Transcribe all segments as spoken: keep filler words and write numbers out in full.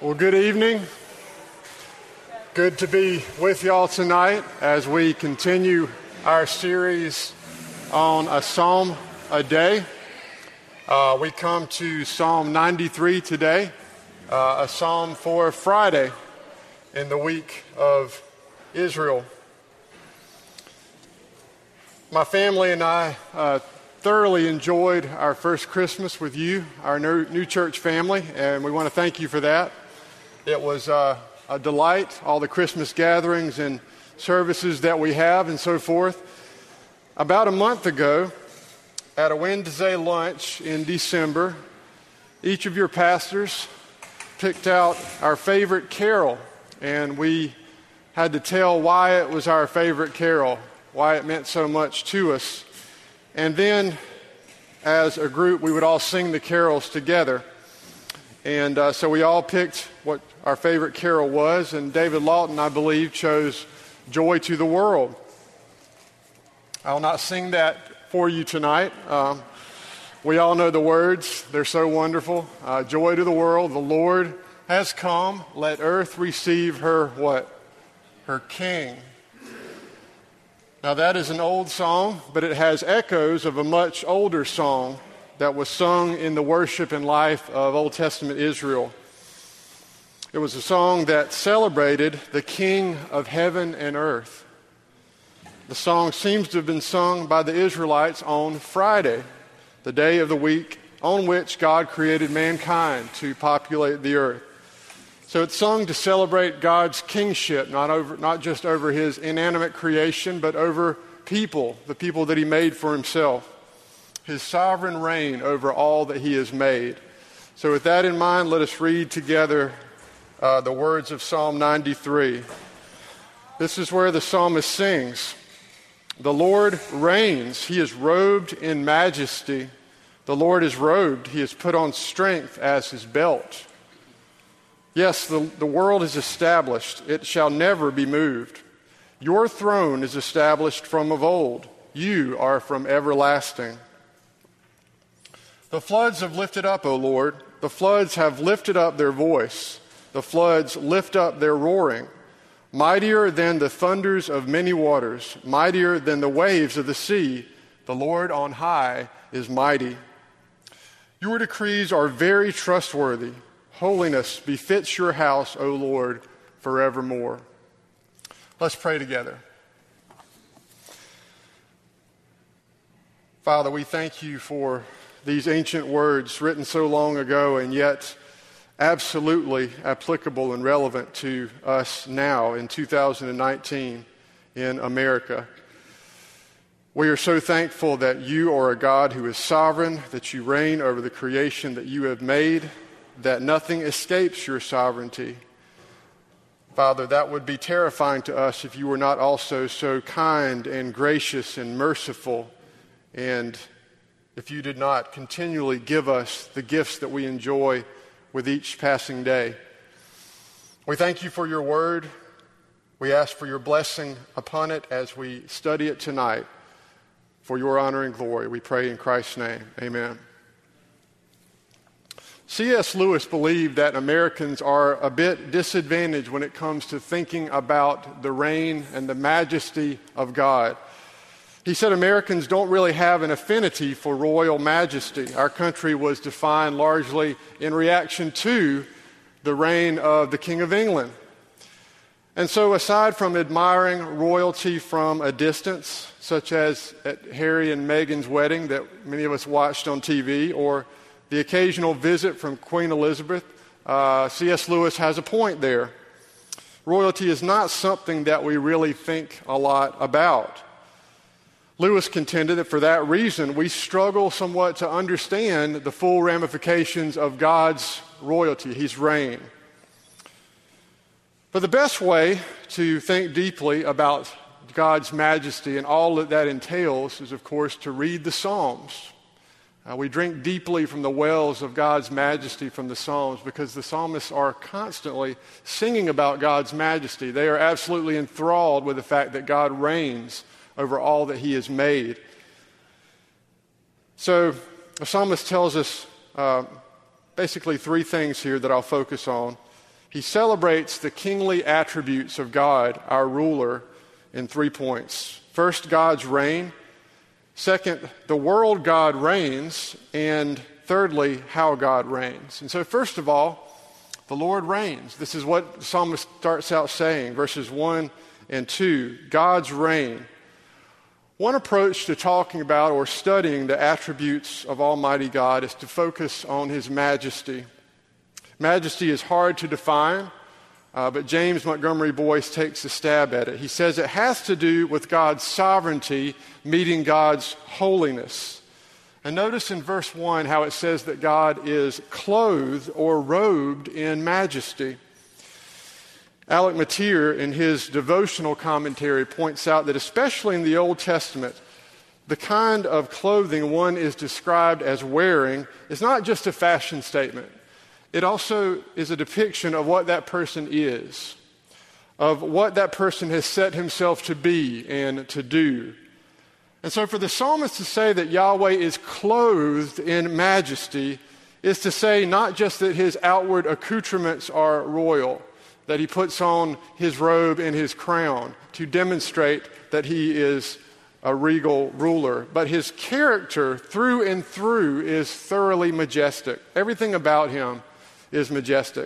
Well, good evening. Good to be with y'all tonight as we continue our series on a psalm a day. Uh, we come to Psalm ninety-three today, uh, a psalm for Friday in the week of Israel. My family and I uh, thoroughly enjoyed our first Christmas with you, our new, new church family, and we want to thank you for that. It was uh, a delight, all the Christmas gatherings and services that we have and so forth. About a month ago, at a Wednesday lunch in December, each of your pastors picked out our favorite carol, and we had to tell why it was our favorite carol, why it meant so much to us. And then, as a group, we would all sing the carols together. And uh, so we all picked what our favorite carol was, and David Lawton, I believe, chose Joy to the World. I'll not sing that for you tonight. Um, we all know the words. They're so wonderful. Uh, Joy to the world, the Lord has come. Let earth receive her what? Her King. Now that is an old song, but it has echoes of a much older song that was sung in the worship and life of Old Testament Israel. It was a song that celebrated the King of heaven and earth. The song seems to have been sung by the Israelites on Friday, the day of the week on which God created mankind to populate the earth. So it's sung to celebrate God's kingship, not over, not just over his inanimate creation, but over people, the people that he made for himself. His sovereign reign over all that he has made. So with that in mind, let us read together uh, the words of Psalm ninety-three. This is where the psalmist sings, "The Lord reigns, he is robed in majesty. The Lord is robed, he has put on strength as his belt. Yes, the, the world is established, it shall never be moved. Your throne is established from of old, you are from everlasting. The floods have lifted up, O Lord. The floods have lifted up their voice. The floods lift up their roaring. Mightier than the thunders of many waters, mightier than the waves of the sea, the Lord on high is mighty. Your decrees are very trustworthy. Holiness befits your house, O Lord, forevermore." Let's pray together. Father, we thank you for these ancient words written so long ago and yet absolutely applicable and relevant to us now in two thousand nineteen in America. We are so thankful that you are a God who is sovereign, that you reign over the creation that you have made, that nothing escapes your sovereignty. Father, that would be terrifying to us if you were not also so kind and gracious and merciful, and if you did not continually give us the gifts that we enjoy with each passing day. We thank you for your word. We ask for your blessing upon it as we study it tonight. For your honor and glory, we pray in Christ's name. Amen. C S Lewis believed that Americans are a bit disadvantaged when it comes to thinking about the reign and the majesty of God. He said Americans don't really have an affinity for royal majesty. Our country was defined largely in reaction to the reign of the King of England. And so aside from admiring royalty from a distance, such as at Harry and Meghan's wedding that many of us watched on T V, or the occasional visit from Queen Elizabeth, uh, C S Lewis has a point there. Royalty is not something that we really think a lot about. Lewis contended that for that reason, we struggle somewhat to understand the full ramifications of God's royalty, his reign. But the best way to think deeply about God's majesty and all that that entails is, of course, to read the Psalms. Uh, we drink deeply from the wells of God's majesty from the Psalms because the psalmists are constantly singing about God's majesty. They are absolutely enthralled with the fact that God reigns over all that he has made. So the psalmist tells us uh, basically three things here that I'll focus on. He celebrates the kingly attributes of God, our ruler, in three points. First, God's reign. Second, the world God reigns. And thirdly, how God reigns. And so first of all, the Lord reigns. This is what the psalmist starts out saying, verses one and two, God's reign. One approach to talking about or studying the attributes of Almighty God is to focus on His majesty. Majesty is hard to define, uh, but James Montgomery Boyce takes a stab at it. He says it has to do with God's sovereignty meeting God's holiness. And notice in verse one how it says that God is clothed or robed in majesty. Alec Motyer, in his devotional commentary, points out that especially in the Old Testament, the kind of clothing one is described as wearing is not just a fashion statement. It also is a depiction of what that person is, of what that person has set himself to be and to do. And so for the psalmist to say that Yahweh is clothed in majesty is to say not just that his outward accoutrements are royal, that he puts on his robe and his crown to demonstrate that he is a regal ruler, but his character through and through is thoroughly majestic. Everything about him is majestic.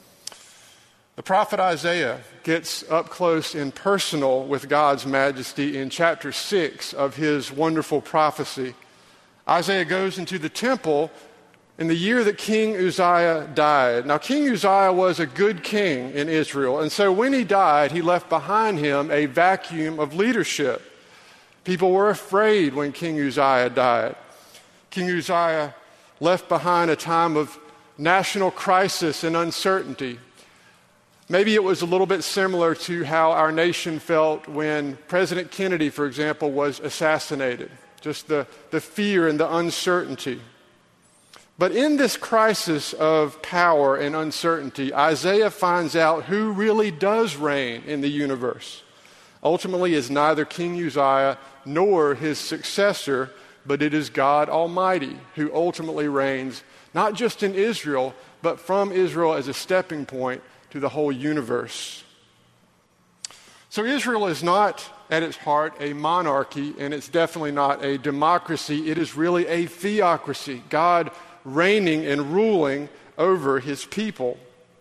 The prophet Isaiah gets up close and personal with God's majesty in chapter six of his wonderful prophecy. Isaiah goes into the temple in the year that King Uzziah died. Now, King Uzziah was a good king in Israel, and so when he died, he left behind him a vacuum of leadership. People were afraid when King Uzziah died. King Uzziah left behind a time of national crisis and uncertainty. Maybe it was a little bit similar to how our nation felt when President Kennedy, for example, was assassinated. Just the, the fear and the uncertainty. But in this crisis of power and uncertainty, Isaiah finds out who really does reign in the universe. Ultimately, it's neither King Uzziah nor his successor, but it is God Almighty who ultimately reigns, not just in Israel, but from Israel as a stepping point to the whole universe. So Israel is not, at its heart, a monarchy, and it's definitely not a democracy. It is really a theocracy, God reigning and ruling over his people.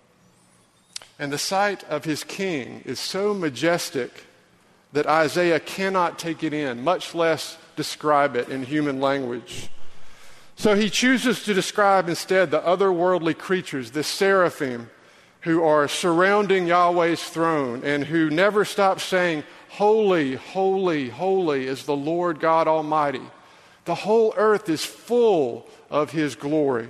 And the sight of his king is so majestic that Isaiah cannot take it in, much less describe it in human language. So he chooses to describe instead the otherworldly creatures, the seraphim, who are surrounding Yahweh's throne and who never stop saying, "Holy, holy, holy is the Lord God Almighty." The whole earth is full of his glory.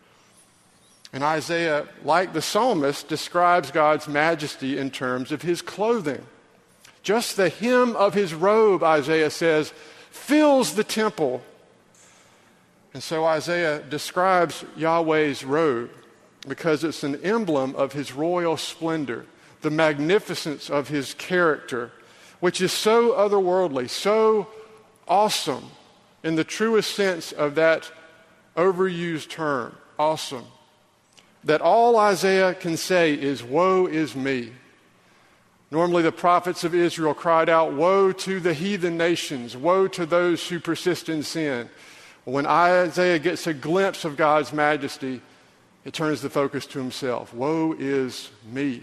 And Isaiah, like the psalmist, describes God's majesty in terms of his clothing. Just the hem of his robe, Isaiah says, fills the temple. And so Isaiah describes Yahweh's robe because it's an emblem of his royal splendor, the magnificence of his character, which is so otherworldly, so awesome in the truest sense of that overused term, awesome, that all Isaiah can say is, "Woe is me." Normally the prophets of Israel cried out, "Woe to the heathen nations, woe to those who persist in sin." When Isaiah gets a glimpse of God's majesty, it turns the focus to himself. Woe is me.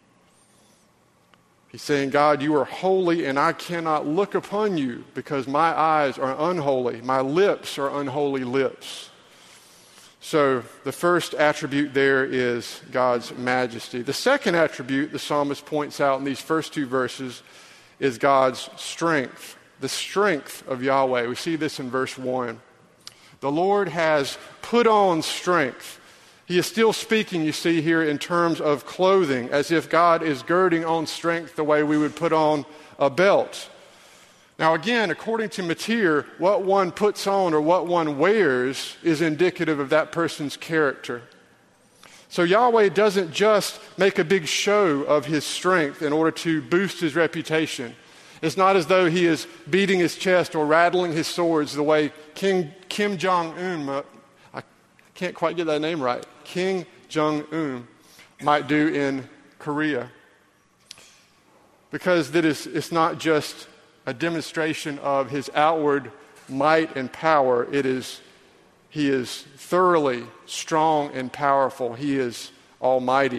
He's saying, God, you are holy and I cannot look upon you because my eyes are unholy. My lips are unholy lips. So the first attribute there is God's majesty. The second attribute the psalmist points out in these first two verses is God's strength, the strength of Yahweh. We see this in verse one. The Lord has put on strength. He is still speaking, you see here, in terms of clothing, as if God is girding on strength the way we would put on a belt. Now again, according to Motyer, what one puts on or what one wears is indicative of that person's character. So Yahweh doesn't just make a big show of his strength in order to boost his reputation. It's not as though he is beating his chest or rattling his swords the way King Kim Jong-un, I can't quite get that name right, King Jong-un might do in Korea. Because that is, it's not just a demonstration of his outward might and power. It is, he is thoroughly strong and powerful. He is almighty.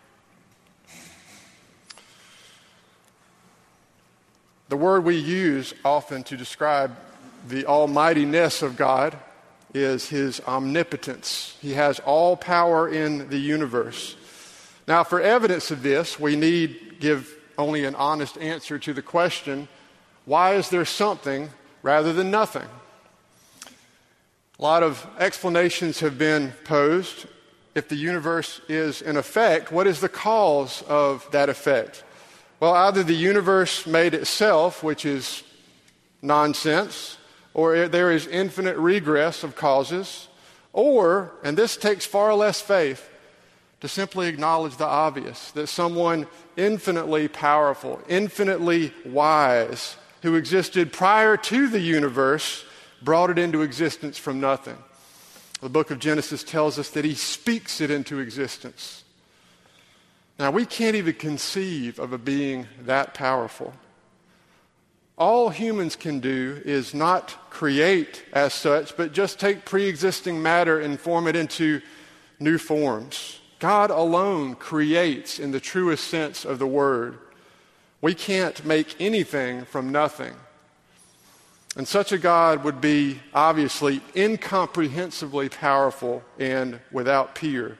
The word we use often to describe the almightiness of God is his omnipotence. He has all power in the universe. Now, for evidence of this, we need give only an honest answer to the question, why is there something rather than nothing? A lot of explanations have been posed. If the universe is an effect, what is the cause of that effect? Well, either the universe made itself, which is nonsense, or there is infinite regress of causes, or, and this takes far less faith, to simply acknowledge the obvious, that someone infinitely powerful, infinitely wise, who existed prior to the universe, brought it into existence from nothing. The book of Genesis tells us that he speaks it into existence. Now, we can't even conceive of a being that powerful. All humans can do is not create as such, but just take pre-existing matter and form it into new forms. God alone creates in the truest sense of the word. We can't make anything from nothing. And such a God would be obviously incomprehensibly powerful and without peer.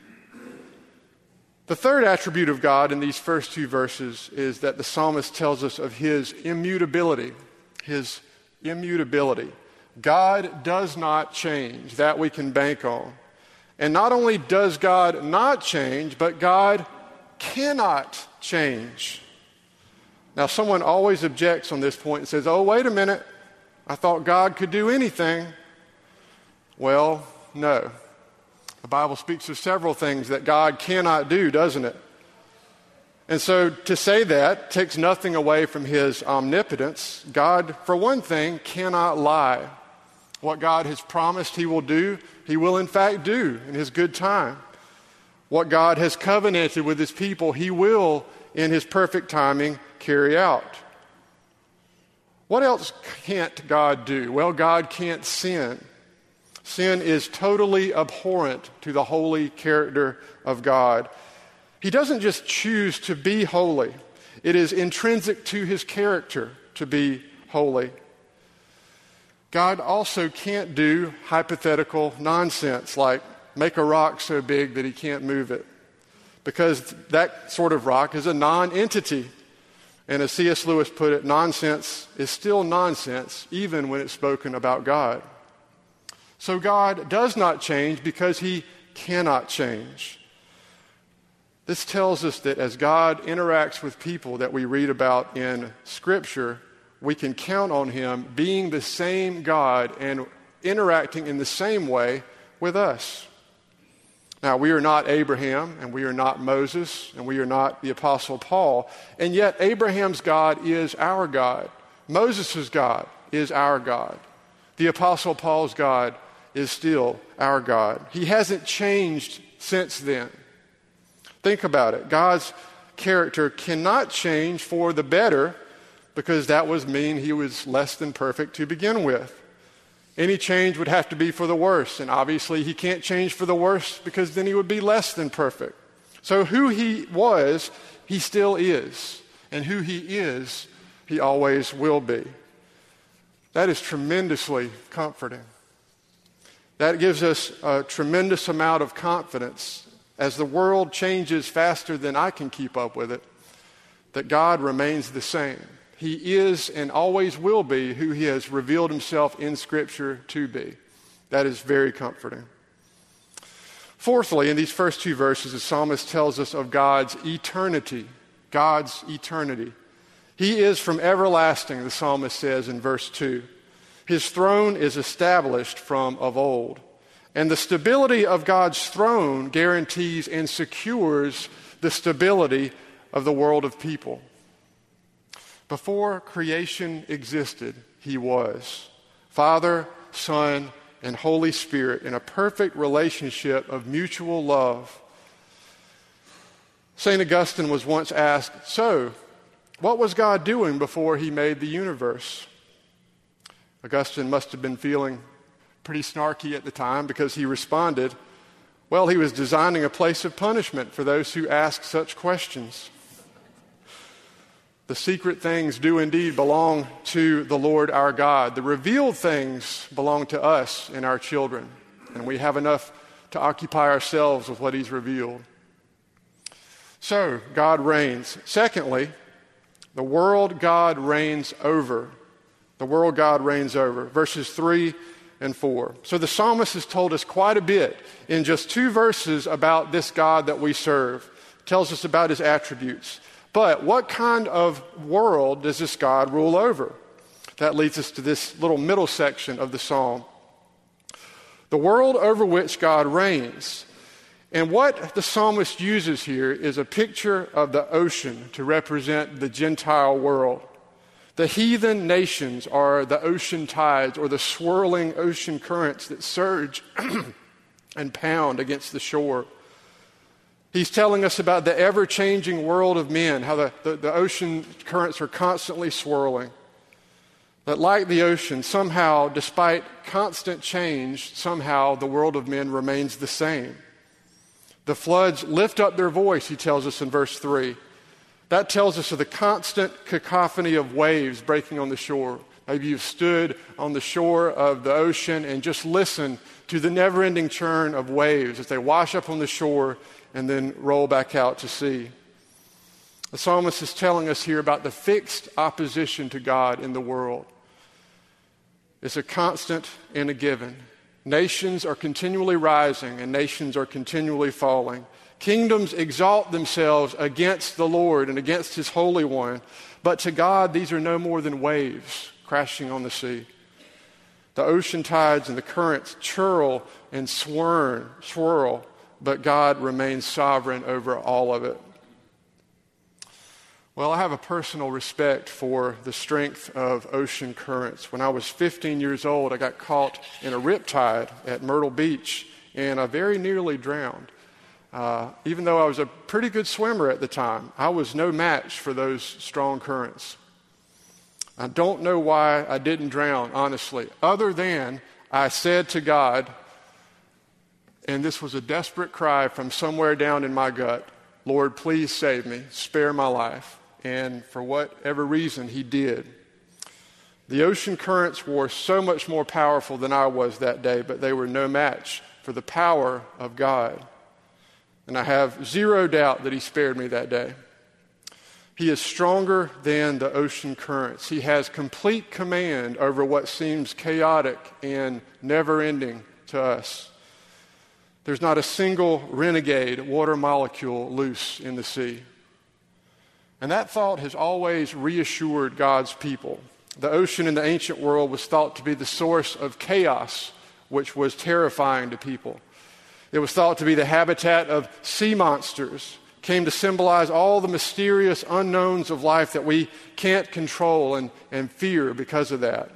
The third attribute of God in these first two verses is that the psalmist tells us of his immutability. His immutability. God does not change. That we can bank on. And not only does God not change, but God cannot change. Now, someone always objects on this point and says, oh, wait a minute. I thought God could do anything. Well, no. The Bible speaks of several things that God cannot do, doesn't it? And so to say that takes nothing away from his omnipotence. God, for one thing, cannot lie. What God has promised he will do, he will in fact do in his good time. What God has covenanted with his people, he will, in his perfect timing, carry out. What else can't God do? Well, God can't sin. Sin is totally abhorrent to the holy character of God. He doesn't just choose to be holy. It is intrinsic to his character to be holy. God also can't do hypothetical nonsense like make a rock so big that he can't move it, because that sort of rock is a non-entity. And as C S Lewis put it, nonsense is still nonsense even when it's spoken about God. So God does not change because he cannot change. This tells us that as God interacts with people that we read about in Scripture, we can count on him being the same God and interacting in the same way with us. Now, we are not Abraham, and we are not Moses, and we are not the Apostle Paul, and yet Abraham's God is our God. Moses' God is our God. The Apostle Paul's God is still our God. He hasn't changed since then. Think about it. God's character cannot change for the better, because that would mean he was less than perfect to begin with. Any change would have to be for the worse, and obviously he can't change for the worse because then he would be less than perfect. So who he was, he still is, and who he is, he always will be. That is tremendously comforting. That gives us a tremendous amount of confidence as the world changes faster than I can keep up with it, that God remains the same. He is and always will be who he has revealed himself in Scripture to be. That is very comforting. Fourthly, in these first two verses, the psalmist tells us of God's eternity. God's eternity. He is from everlasting, the psalmist says in verse two. His throne is established from of old. And the stability of God's throne guarantees and secures the stability of the world of people. Before creation existed, he was. Father, Son, and Holy Spirit in a perfect relationship of mutual love. Saint Augustine was once asked, so, what was God doing before he made the universe? Augustine must have been feeling pretty snarky at the time because he responded, well, he was designing a place of punishment for those who ask such questions. The secret things do indeed belong to the Lord our God. The revealed things belong to us and our children, and we have enough to occupy ourselves with what he's revealed. So, God reigns. Secondly, the world God reigns over. The world God reigns over. Verses three and four. So the psalmist has told us quite a bit in just two verses about this God that we serve. Tells us about his attributes. But what kind of world does this God rule over? That leads us to this little middle section of the psalm. The world over which God reigns. And what the psalmist uses here is a picture of the ocean to represent the Gentile world. The heathen nations are the ocean tides or the swirling ocean currents that surge and pound against the shore. He's telling us about the ever-changing world of men, how the, the, the ocean currents are constantly swirling. That like the ocean, somehow, despite constant change, somehow the world of men remains the same. The floods lift up their voice, he tells us in verse three. That tells us of the constant cacophony of waves breaking on the shore. Maybe you've stood on the shore of the ocean and just listened to the never-ending churn of waves as they wash up on the shore and then roll back out to sea. The psalmist is telling us here about the fixed opposition to God in the world. It's a constant and a given. Nations are continually rising and nations are continually falling. Kingdoms exalt themselves against the Lord and against his Holy One. But to God, these are no more than waves crashing on the sea. The ocean tides and the currents churl and swirl, swirl, but God remains sovereign over all of it. Well, I have a personal respect for the strength of ocean currents. When I was fifteen years old, I got caught in a riptide at Myrtle Beach, and I very nearly drowned. Uh, even though I was a pretty good swimmer at the time, I was no match for those strong currents. I don't know why I didn't drown, honestly, other than I said to God, and this was a desperate cry from somewhere down in my gut, Lord, please save me, spare my life. And for whatever reason, he did. The ocean currents were so much more powerful than I was that day, but they were no match for the power of God. And I have zero doubt that he spared me that day. He is stronger than the ocean currents. He has complete command over what seems chaotic and never-ending to us. There's not a single renegade water molecule loose in the sea. And that thought has always reassured God's people. The ocean in the ancient world was thought to be the source of chaos, which was terrifying to people. It was thought to be the habitat of sea monsters, came to symbolize all the mysterious unknowns of life that we can't control and, and fear because of that.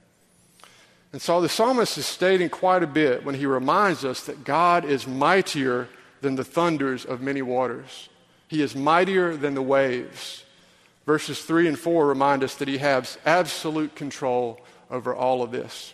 And so the psalmist is stating quite a bit when he reminds us that God is mightier than the thunders of many waters. He is mightier than the waves. Verses three and four remind us that he has absolute control over all of this.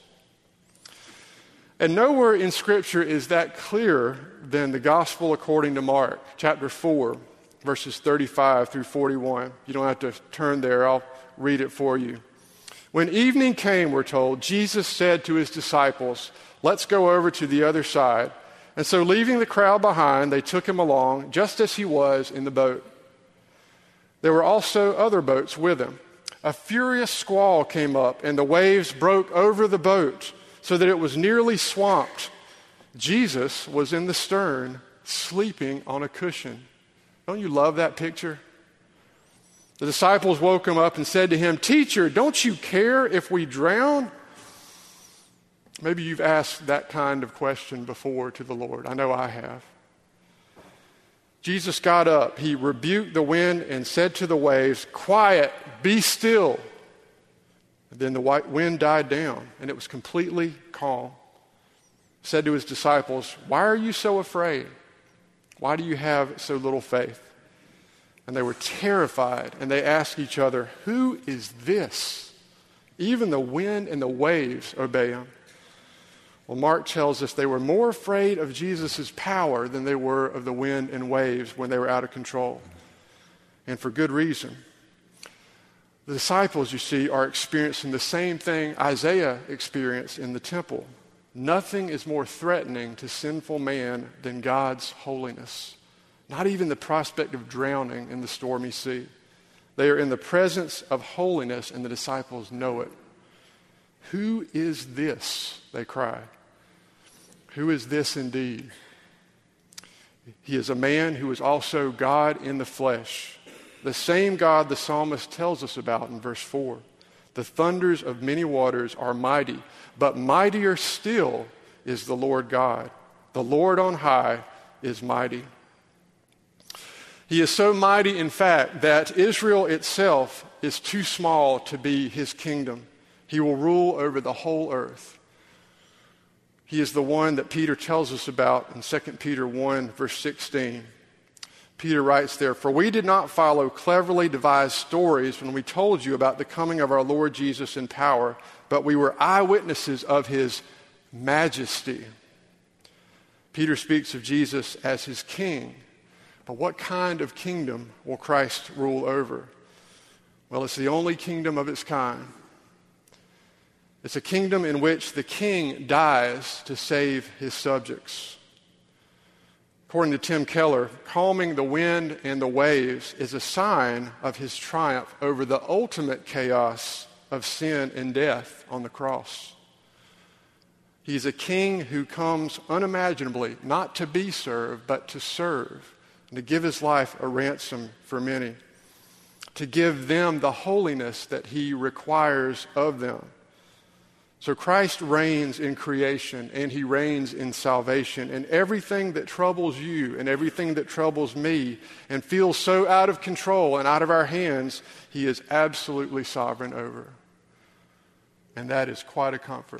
And nowhere in Scripture is that clearer than the Gospel according to Mark, chapter four, verses thirty-five through forty-one. You don't have to turn there. I'll read it for you. When evening came, we're told, Jesus said to his disciples, let's go over to the other side. And so leaving the crowd behind, they took him along just as he was in the boat. There were also other boats with him. A furious squall came up, and the waves broke over the boat so that it was nearly swamped. Jesus was in the stern, sleeping on a cushion. Don't you love that picture? The disciples woke him up and said to him, Teacher, don't you care if we drown? Maybe you've asked that kind of question before to the Lord. I know I have. Jesus got up. He rebuked the wind and said to the waves, Quiet, be still. And then the wind died down, and it was completely calm. He said to his disciples, Why are you so afraid? Why do you have so little faith? And they were terrified, and they asked each other, "Who is this? Even the wind and the waves obey him." Well, Mark tells us they were more afraid of Jesus' power than they were of the wind and waves when they were out of control. And for good reason. The disciples, you see, are experiencing the same thing Isaiah experienced in the temple. Nothing is more threatening to sinful man than God's holiness. Not even the prospect of drowning in the stormy sea. They are in the presence of holiness, and the disciples know it. "Who is this?" they cry. Who is this indeed? He is a man who is also God in the flesh. The same God the psalmist tells us about in verse four. "The thunders of many waters are mighty, but mightier still is the Lord God. The Lord on high is mighty." He is so mighty, in fact, that Israel itself is too small to be his kingdom. He will rule over the whole earth. He is the one that Peter tells us about in Second Peter one, verse sixteen. Peter writes there, "For we did not follow cleverly devised stories when we told you about the coming of our Lord Jesus in power, but we were eyewitnesses of his majesty." Peter speaks of Jesus as his king. But what kind of kingdom will Christ rule over? Well, it's the only kingdom of its kind. It's a kingdom in which the king dies to save his subjects. According to Tim Keller, calming the wind and the waves is a sign of his triumph over the ultimate chaos of sin and death on the cross. He's a king who comes unimaginably, not to be served, but to serve, and to give his life a ransom for many, to give them the holiness that he requires of them. So Christ reigns in creation, and he reigns in salvation, and everything that troubles you and everything that troubles me and feels so out of control and out of our hands, he is absolutely sovereign over. And that is quite a comfort.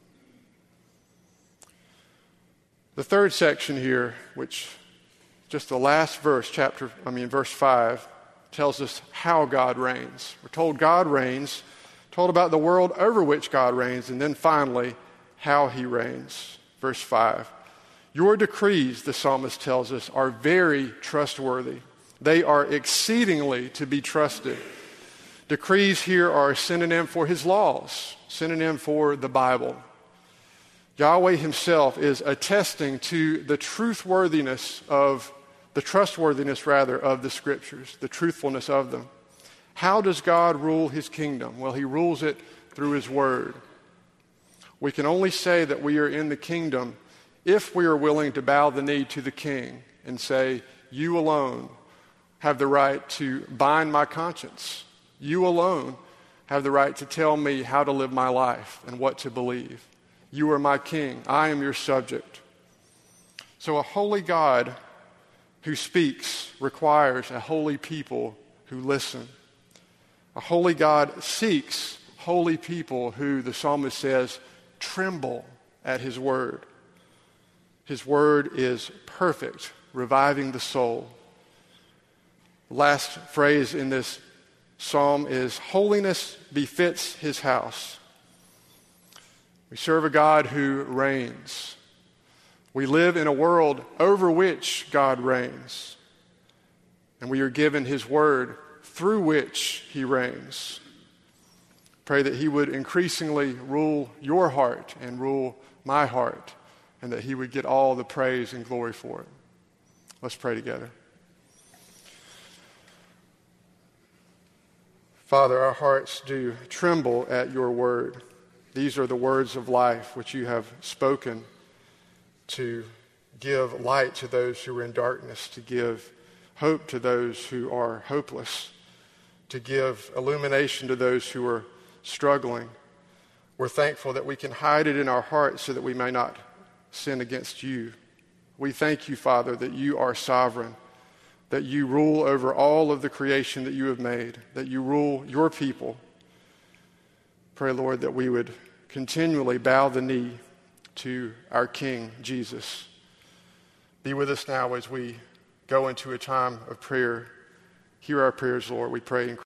The third section here, which just the last verse, chapter, I mean, verse five, tells us how God reigns. We're told God reigns, told about the world over which God reigns, and then finally, how he reigns. Verse five. "Your decrees," the psalmist tells us, "are very trustworthy. They are exceedingly to be trusted." Decrees here are a synonym for his laws, synonym for the Bible. Yahweh himself is attesting to the truthworthiness of the trustworthiness, rather, of the Scriptures, the truthfulness of them. How does God rule his kingdom? Well, he rules it through his word. We can only say that we are in the kingdom if we are willing to bow the knee to the king and say, "You alone have the right to bind my conscience. You alone have the right to tell me how to live my life and what to believe. You are my king. I am your subject." So a holy God who speaks requires a holy people who listen. A holy God seeks holy people who, the psalmist says, tremble at his word. His word is perfect, reviving the soul. The last phrase in this psalm is, "Holiness befits his house." We serve a God who reigns. We live in a world over which God reigns. And we are given his word through which he reigns. Pray that he would increasingly rule your heart and rule my heart, and that he would get all the praise and glory for it. Let's pray together. Father, our hearts do tremble at your word. These are the words of life which you have spoken to give light to those who are in darkness, to give hope to those who are hopeless, to give illumination to those who are struggling. We're thankful that we can hide it in our hearts so that we may not sin against you. We thank you, Father, that you are sovereign, that you rule over all of the creation that you have made, that you rule your people. Pray, Lord, that we would continually bow the knee to our King, Jesus. Be with us now as we go into a time of prayer Hear our prayers, Lord, we pray in